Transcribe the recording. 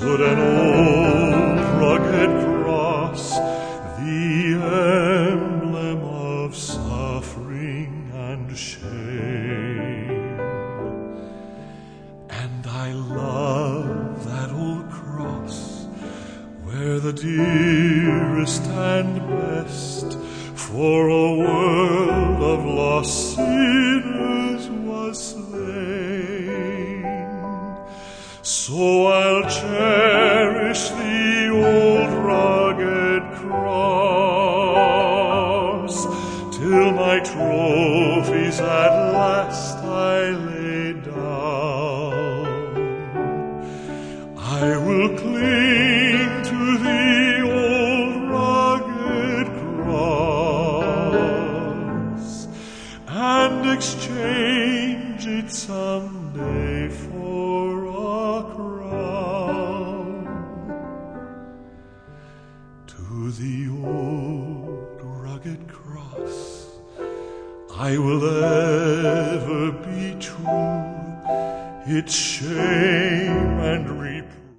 stood an old rugged cross, the emblem of suffering and shame. And I love that old cross, where the dearest and best for a world of lost sinners was slain. So I'll cherish the old rugged cross till my trophies at last I lay down. I will cling to the old rugged cross and exchange it someday for a crown. To the old rugged cross I will ever be true. Its shame and